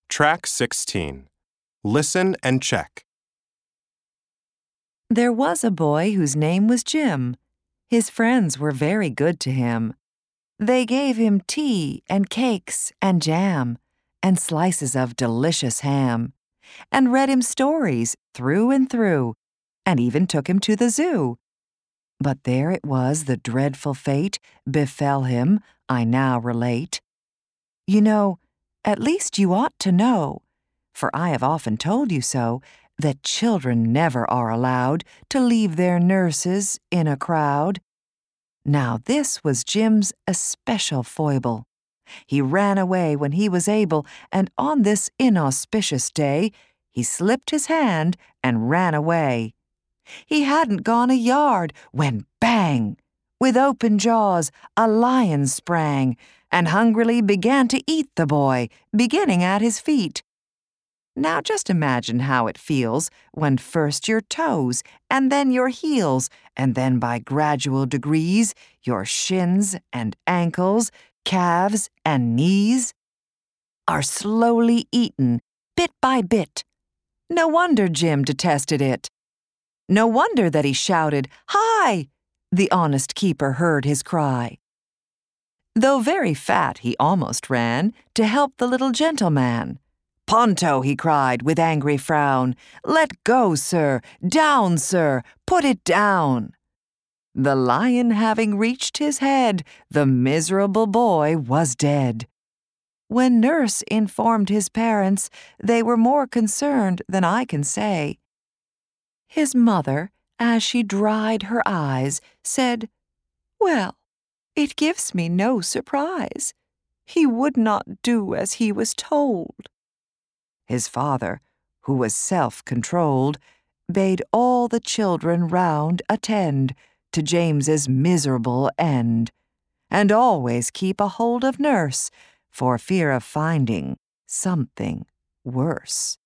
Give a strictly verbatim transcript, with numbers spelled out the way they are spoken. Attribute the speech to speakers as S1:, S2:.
S1: Track sixteen. Listen and check.
S2: There was a boy whose name was Jim. His friends were very good to him. They gave him tea and cakes and jam and slices of delicious ham, and read him stories through and through, and even took him to the zoo. But there it was the dreadful fate befell him, I now relate. You know, at least you ought to know, for I have often told you so, that children never are allowed to leave their nurses in a crowd. Now this was Jim's especial foible. He ran away when he was able, and on this inauspicious day he slipped his hand and ran away. He hadn't gone a yard when bang! With open jaws a lion sprang, and hungrily began to eat the boy, beginning at his feet. Now just imagine how it feels when first your toes, and then your heels, and then by gradual degrees your shins and ankles, calves and knees are slowly eaten, bit by bit. No wonder Jim detested it. No wonder that he shouted, "Hi!" The honest keeper heard his cry. Though very fat, he almost ran to help the little gentleman. "Ponto," he cried with angry frown, "let go, sir! Down, sir! Put it down!" The lion having reached his head, the miserable boy was dead. When nurse informed his parents, they were more concerned than I can say. His mother, as she dried her eyes, said, "Well, it gives me no surprise. He would not do as he was told." His father, who was self-controlled, bade all the children round attend to James's miserable end, and always keep a hold of nurse, for fear of finding something worse.